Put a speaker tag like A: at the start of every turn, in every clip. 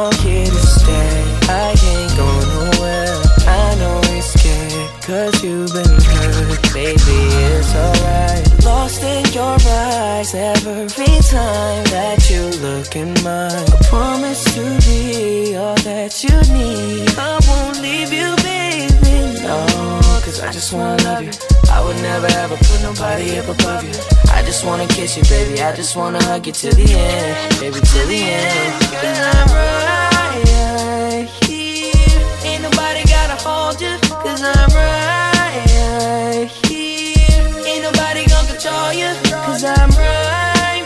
A: I'm here to stay. I ain't going nowhere. I know you're scared, cause you've been hurt. Baby, it's alright. Lost in your eyes every time that you look in mine. I promise to be all that you need. I won't leave you, baby, no. Cause I just wanna love you. I would never ever put nobody up above you. I just wanna kiss you, baby. I just wanna hug you till the end, baby, till the end. Cause I'm right here. Ain't nobody gotta hold you. Cause I'm right here. Ain't nobody gonna control you. Cause I'm right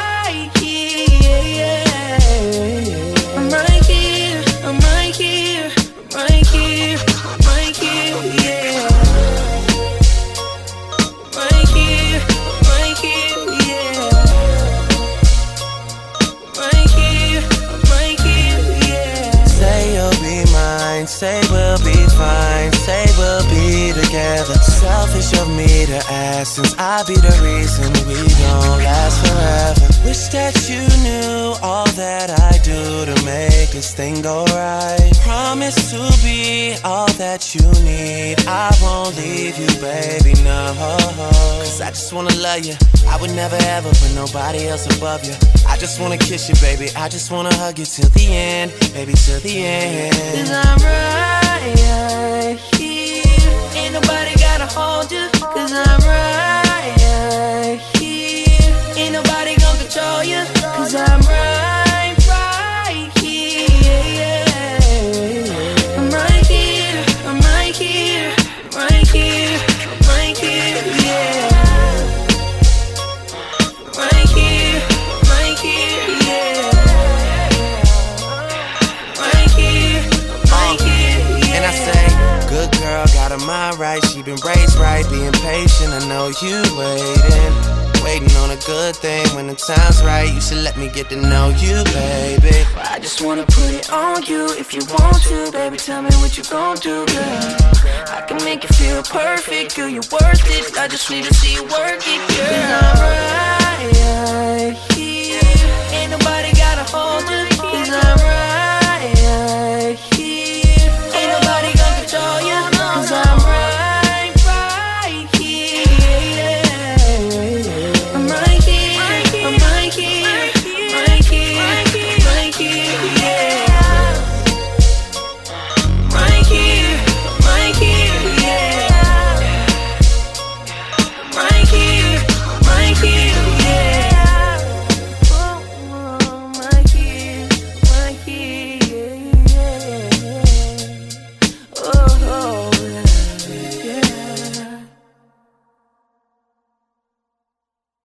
A: here. I'm right here. I'm right here. I'm right here. I'm right here, yeah. Right here. Right here, yeah. Right here. Right here, yeah. Say you'll be mine. Say we'll be fine. Say we'll be together. Selfish of me to ask, since I be the reason we don't last forever. Wish that you knew all that I do to make this thing go right. Promise to be all that you need. I won't leave you, baby, no. Cause I just wanna love you. I would never ever put nobody else above you. I just wanna kiss you, baby. I just wanna hug you till the end, baby, till the end. Cause I'm right here. Ain't nobody gotta hold you. Cause I'm right here. Ain't nobody gonna control you. Cause I'm right here. I'm right here. I'm right here. I'm right here. I'm right here, yeah. Right here. Right here, yeah. Right here. Right here, yeah. And I say, good girl, got her mind right. She been raised right, being patient. I know you waiting on a good thing. When the time's right, you should let me get to know you, baby. I just wanna put it on you. If you want to, baby, tell me what you gon' do, girl. I can make you feel perfect, girl, you're worth it. I just need to see you work it, girl. 'Cause I'm right